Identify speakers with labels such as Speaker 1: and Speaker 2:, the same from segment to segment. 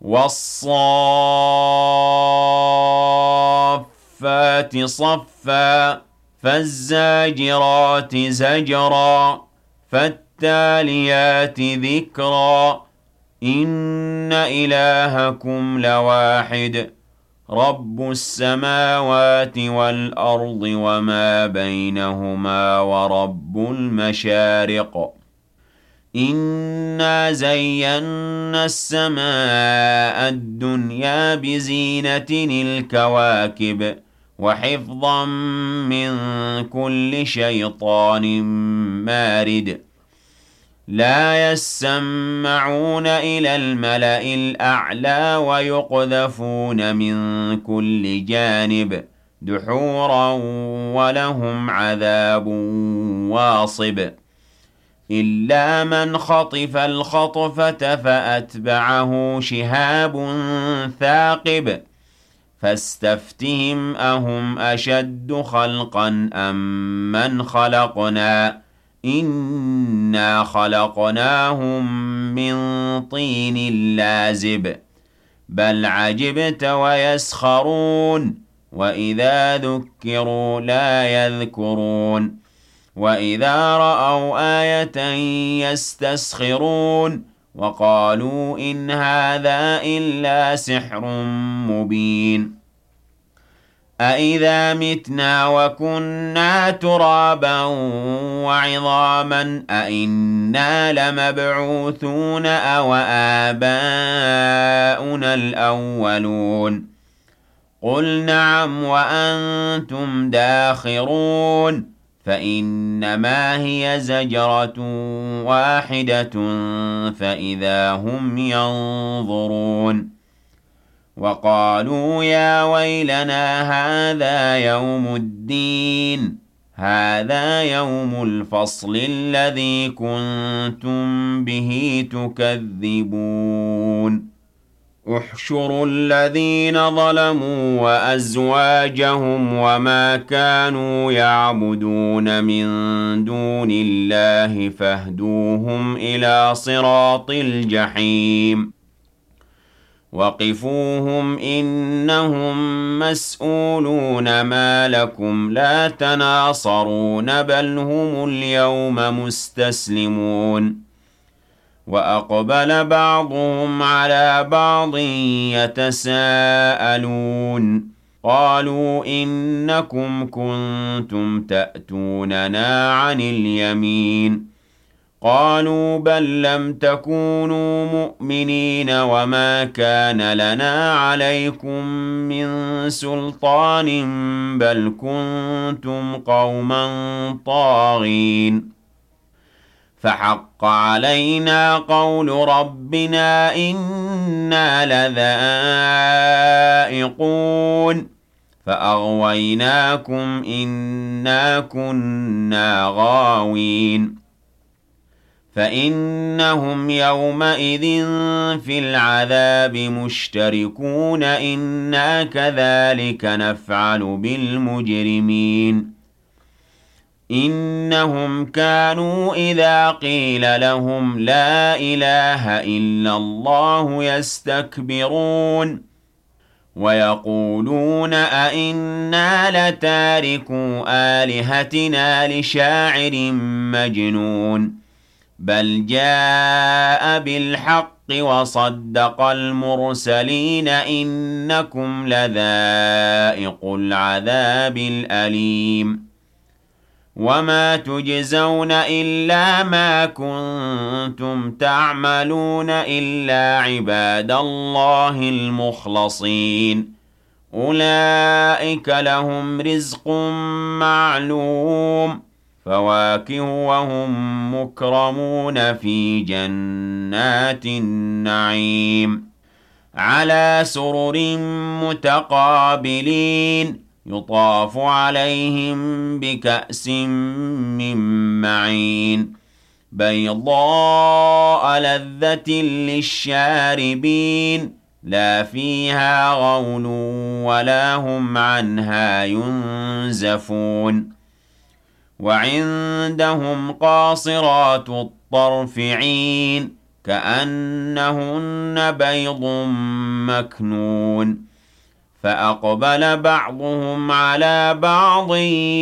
Speaker 1: وَالصَّافَّاتِ صَفًّا فَالزَّاجِرَاتِ زَجْرًا فَالتَّالِيَاتِ ذِكْرًا إِنَّ إِلَٰهَكُمْ لَوَاحِدٌ رَبُّ السَّمَاوَاتِ وَالْأَرْضِ وَمَا بَيْنَهُمَا وَرَبُّ الْمَشَارِقِ إِنَّا زَيَّنَّا السَّمَاءَ الدُّنْيَا بِزِينَةٍ الْكَوَاكِبِ وَحِفْظًا مِّن كُلِّ شَيْطَانٍ مَّارِدٍ لَّا يَسَّمَّعُونَ إِلَى الْمَلَإِ الْأَعْلَىٰ وَيُقْذَفُونَ مِن كُلِّ جَانِبٍ دُحُورًا وَلَهُمْ عَذَابٌ وَاصِبٌ إِلَّا مَنْ خَطِفَ الْخَطْفَةَ فَأَتْبَعَهُ شِهَابٌ ثَاقِبٌ فَاسْتَفْتِهِمْ أَهُمْ أَشَدُّ خَلْقًا أَم مَّنْ خَلَقْنَا إِنَّا خَلَقْنَاهُم مِّن طِينٍ لَّازِبٍ بَلْ عَجِبْتَ وَيَسْخَرُونَ وَإِذَا ذُكِّرُوا لَا يَذْكُرُونَ وَإِذَا رَأَوْا آيَةً يَسْتَسْخِرُونَ وَقَالُوا إِنْ هَٰذَا إِلَّا سِحْرٌ مُّبِينٌ أَإِذَا مِتْنَا وَكُنَّا تُرَابًا وَعِظَامًا أَإِنَّا لَمَبْعُوثُونَ أَوْآبَاؤُنَا الْأَوَّلُونَ قُلْ نَعَمْ وَأَنتُمْ دَاخِرُونَ فَإِنَّمَا هِيَ زَجْرَةٌ وَاحِدَةٌ فَإِذَا هُمْ يَنظُرُونَ وَقَالُوا يَا وَيْلَنَا هَٰذَا يَوْمُ الدِّينِ هَٰذَا يَوْمُ الْفَصْلِ الَّذِي كُنتُم بِهِ تُكَذِّبُونَ احْشُرُوا الَّذِينَ ظَلَمُوا وَأَزْوَاجَهُمْ وَمَا كَانُوا يَعْبُدُونَ مِن دُونِ اللَّهِ فَاهْدُوهُمْ إِلَىٰ صِرَاطِ الْجَحِيمِ وَقِفُوهُمْ إِنَّهُم مَّسْئُولُونَ مَا لَكُمْ لَا تَنَاصَرُونَ بَلْ هُمُ الْيَوْمَ مُسْتَسْلِمُونَ وَأَقْبَلَ بَعْضُهُمْ عَلَىٰ بَعْضٍ يَتَسَاءَلُونَ قَالُوا إِنَّكُمْ كُنتُمْ تَأْتُونَنَا عَنِ الْيَمِينِ قَالُوا بَل لَّمْ تَكُونُوا مُؤْمِنِينَ وَمَا كَانَ لَنَا عَلَيْكُم مِّن سُلْطَانٍ بَلْ كُنتُمْ قَوْمًا طَاغِينَ فَحَقَّ عَلَيْنَا قَوْلُ رَبِّنَا إِنَّا لَذَائِقُونَ فَأَغْوَيْنَاكُمْ إِنَّا كُنَّا غَاوِينَ فَإِنَّهُمْ يَوْمَئِذٍ فِي الْعَذَابِ مُشْتَرِكُونَ إِنَّا كَذَٰلِكَ نَفْعَلُ بِالْمُجْرِمِينَ إِنَّهُمْ كَانُوا إِذَا قِيلَ لَهُمْ لَا إِلَٰهَ إِلَّا اللَّهُ يَسْتَكْبِرُونَ وَيَقُولُونَ أَإِنَّا لَتَارِكُو آلِهَتِنَا لِشَاعِرٍ مَّجْنُونٍ بَلْ جَاءَ بِالْحَقِّ وَصَدَّقَ الْمُرْسَلِينَ إِنَّكُمْ لَذَائِقُو الْعَذَابِ الْأَلِيمِ وَمَا تُجْزَوْنَ إِلَّا مَا كُنتُمْ تَعْمَلُونَ إِلَّا عِبَادَ اللَّهِ الْمُخْلَصِينَ أُولَٰئِكَ لَهُمْ رِزْقٌ مَّعْلُومٌ فَوَاكِهُ وَهُم مُّكْرَمُونَ فِي جَنَّاتِ النَّعِيمِ عَلَىٰ سُرُرٍ مُّتَقَابِلِينَ يُطَافُ عَلَيْهِم بِكَأْسٍ مِّن مَّعِينٍ بَيْضَاءَ لَذَّةٍ لِّلشَّارِبِينَ لَا فِيهَا غَوْلٌ وَلَا هُمْ عَنْهَا يُنزَفُونَ وَعِندَهُمْ قَاصِرَاتُ الطَّرْفِ عِينٌ كأنهن بيض مكنون فأقبل بعضهم على بعض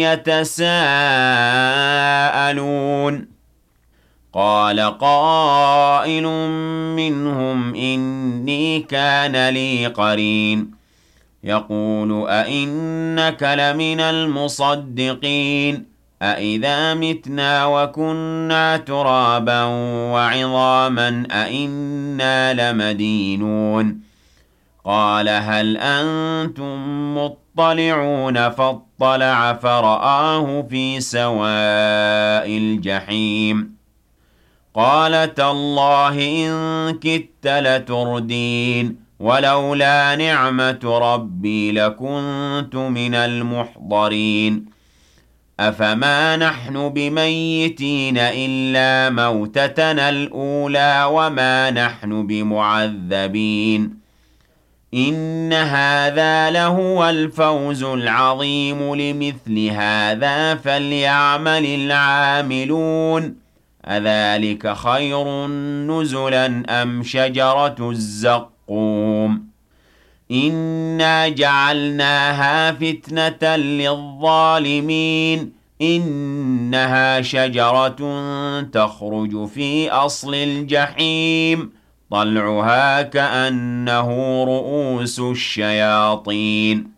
Speaker 1: يتساءلون قال قائل منهم إني كان لي قرين يقول أئنك لمن المصدقين أئذا متنا وكنا ترابا وعظاما أئنا لمدينون قال هل أنتم مطلعون فاطلع فرآه في سواء الجحيم قال تالله إن كدت لتردين ولولا نعمة ربي لكنت من المحضرين أفما نحن بميتين إلا موتتنا الأولى وما نحن بمعذبين إن هذا لهو الفوز العظيم لمثل هذا فليعمل العاملون أذلك خير نزلا أم شجرة الزقوم إنا جعلناها فتنة للظالمين إنها شجرة تخرج في أصل الجحيم طلعها كأنه رؤوس الشياطين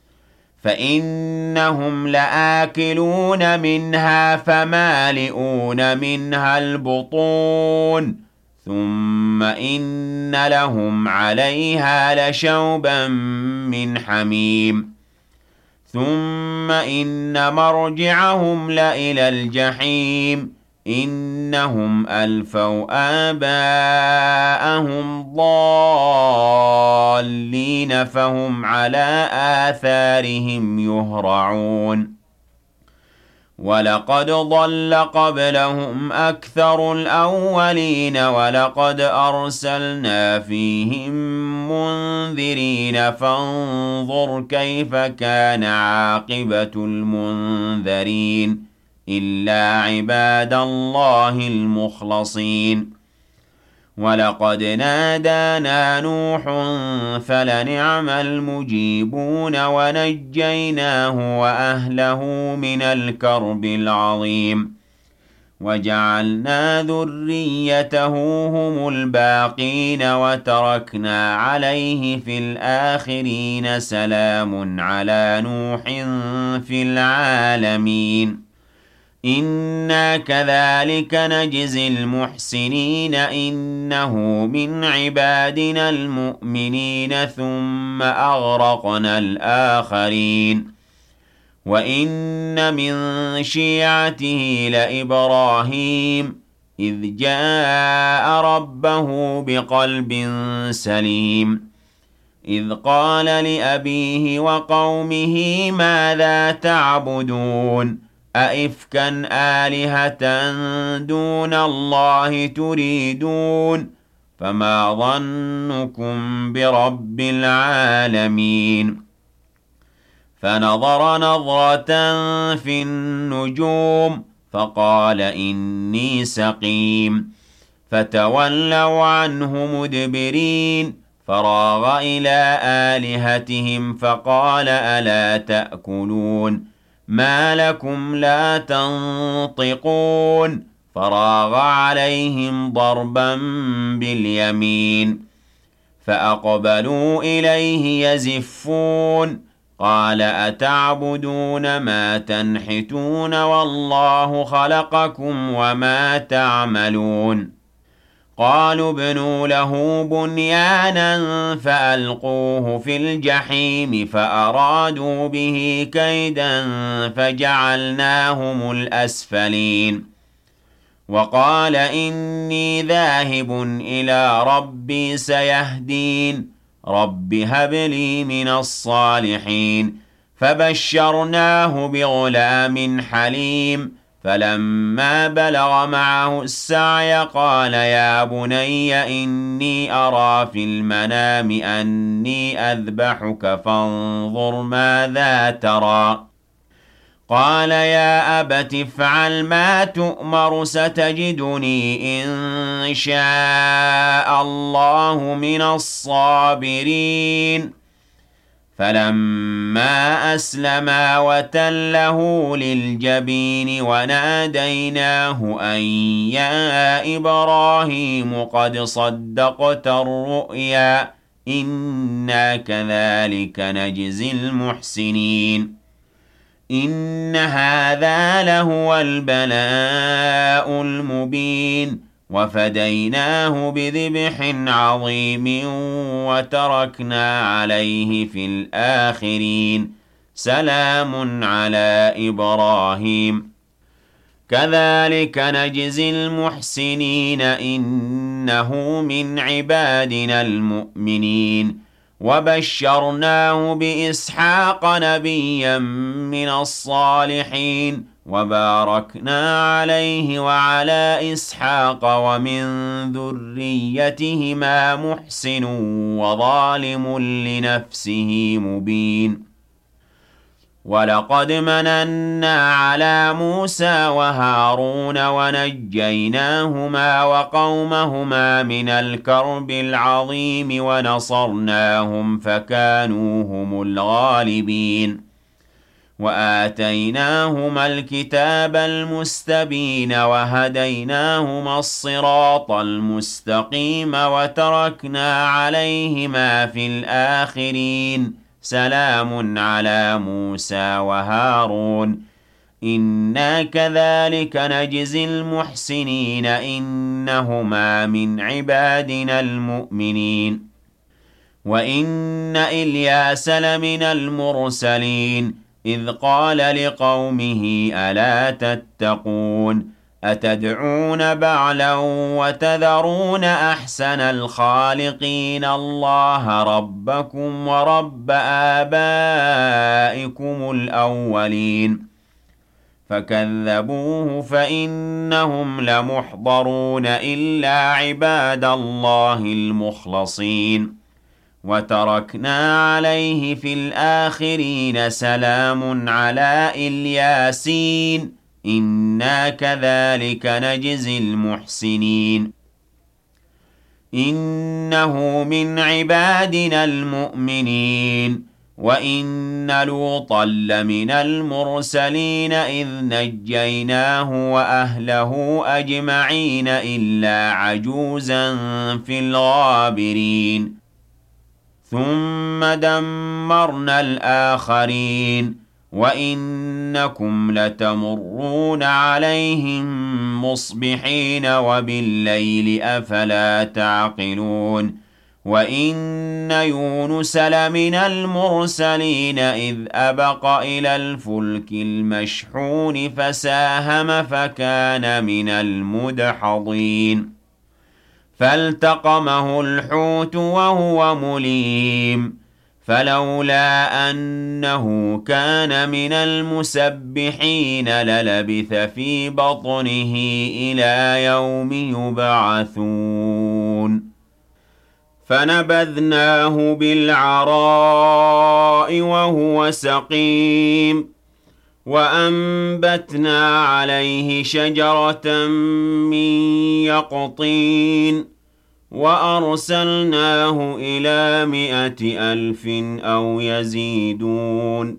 Speaker 1: فإنهم لآكلون منها فمالئون منها البطون ثم إن لهم عليها لشوبا من حميم ثم إن مرجعهم لإلى الجحيم إنهم ألفوا آباءهم ضالين فهم على آثارهم يهرعون ولقد ضل قبلهم أكثر الأولين ولقد أرسلنا فيهم منذرين فانظر كيف كان عاقبة المنذرين إلا عباد الله المخلصين ولقد نادانا نوح فلنعم المجيبون ونجيناه وأهله من الكرب العظيم وجعلنا ذريته هم الباقين وتركنا عليه في الآخرين سلام على نوح في العالمين إنا كذلك نجزي المحسنين إنه من عبادنا المؤمنين ثم أغرقنا الآخرين وإن من شيعته لإبراهيم إذ جاء ربه بقلب سليم إذ قال لأبيه وقومه ماذا تعبدون أئفكا آلهة دون الله تريدون فما ظنكم برب العالمين فنظر نظرة في النجوم فقال إني سقيم فتولوا عنه مدبرين فراغ إلى آلهتهم فقال ألا تأكلون ما لكم لا تنطقون فراغ عليهم ضربا باليمين فأقبلوا إليه يزفون قال أتعبدون ما تنحتون والله خلقكم وما تعملون قالوا ابنوا له بنيانا فألقوه في الجحيم فأرادوا به كيدا فجعلناهم الأسفلين وقال إني ذاهب إلى ربي سيهدين رب هب لي من الصالحين فبشرناه بغلام حليم فلما بلغ معه السعي قال يا بني إني أرى في المنام أني أذبحك فانظر ماذا ترى قال يا أبت افعل ما تؤمر ستجدني إن شاء الله من الصابرين فلما أسلما وتله للجبين وناديناه أن يا إبراهيم قد صدقت الرؤيا إنا كذلك نجزي المحسنين إن هذا لهو البلاء المبين وفديناه بذبح عظيم وتركنا عليه في الآخرين سلام على إبراهيم كذلك نجزي المحسنين إنه من عبادنا المؤمنين وبشرناه بإسحاق نبيا من الصالحين وباركنا عليه وعلى إسحاق ومن ذريتهما محسن وظالم لنفسه مبين ولقد مننا على موسى وهارون ونجيناهما وقومهما من الكرب العظيم ونصرناهم فكانوا هم الغالبين وآتيناهما الكتاب المستبين وهديناهما الصراط المستقيم وتركنا عليهما في الآخرين سلام على موسى وهارون إنا كذلك نجزي المحسنين إنهما من عبادنا المؤمنين وإن إلياس لمن المرسلين إذ قال لقومه ألا تتقون أتدعون بعلا وتذرون أحسن الخالقين الله ربكم ورب آبائكم الأولين فكذبوه فإنهم لمحضرون إلا عباد الله المخلصين وتركنا عليه في الآخرين سلام على الياسين إنا كذلك نجزي المحسنين إنه من عبادنا المؤمنين وإن لوطا لمن المرسلين إذ نجيناه وأهله أجمعين إلا عجوزا في الغابرين ثم دمرنا الآخرين وإنكم لتمرون عليهم مصبحين وبالليل أفلا تعقلون وإن يونس لمن المرسلين إذ أبق إلى الفلك المشحون فساهم فكان من المدحضين فالتقمه الحوت وهو مليم فلولا أنه كان من المسبحين للبث في بطنه إلى يوم يبعثون فنبذناه بالعراء وهو سقيم وأنبتنا عليه شجرة من يقطين وأرسلناه إلى 100,000 أو يزيدون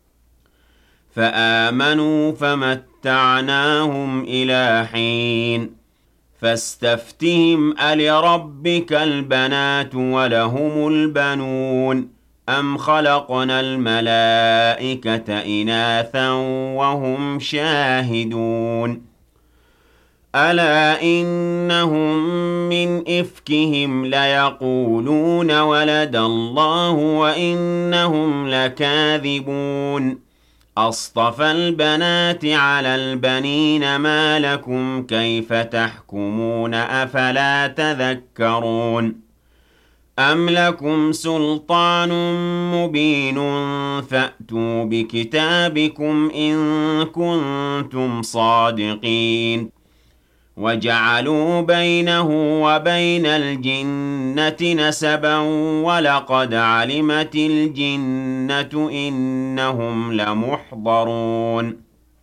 Speaker 1: فآمنوا فمتعناهم إلى حين فاستفتهم ألربك البنات ولهم البنون أم خلقنا الملائكة إناثا وهم شاهدون ألا إنهم من إفكهم ليقولون ولد الله وإنهم لكاذبون أصطفى البنات على البنين ما لكم كيف تحكمون أفلا تذكرون أم لكم سلطان مبين فأتوا بكتابكم إن كنتم صادقين وجعلوا بينه وبين الجنة نسبا ولقد علمت الجنة إنهم لمحضرون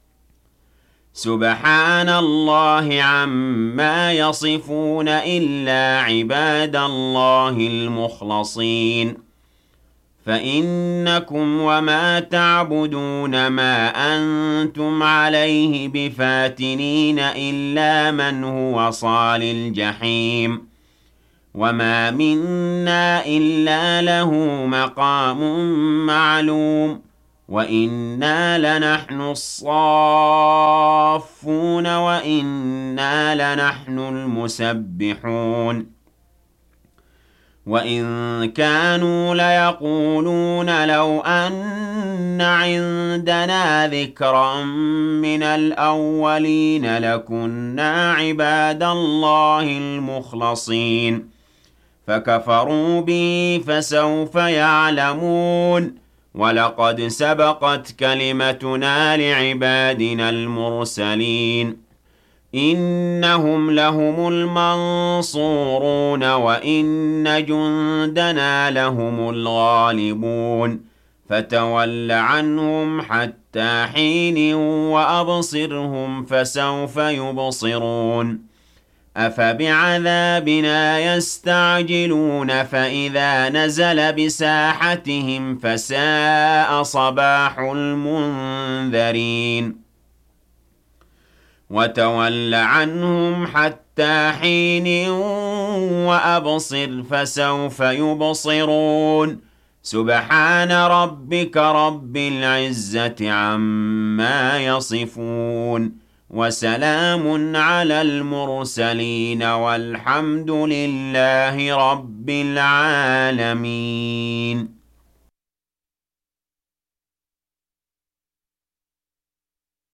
Speaker 1: سبحان الله عما يصفون إلا عباد الله المخلصين فإنكم وما تعبدون ما أنتم عليه بفاتنين إلا من هو صال الجحيم وما منا إلا له مقام معلوم وإنا لنحن الصافون وإنا لنحن المسبحون وإن كانوا ليقولون لو أن عندنا ذكرا من الأولين لكنا عباد الله المخلصين فكفروا به فسوف يعلمون ولقد سبقت كلمتنا لعبادنا المرسلين إنهم لهم المنصورون وإن جندنا لهم الغالبون فتول عنهم حتى حين وأبصرهم فسوف يبصرون أفبعذابنا يستعجلون فإذا نزل بساحتهم فساء صباح المنذرين وتول عنهم حتى حين وأبصر فسوف يبصرون سبحان ربك رب العزة عما يصفون وسلام على المرسلين والحمد لله رب العالمين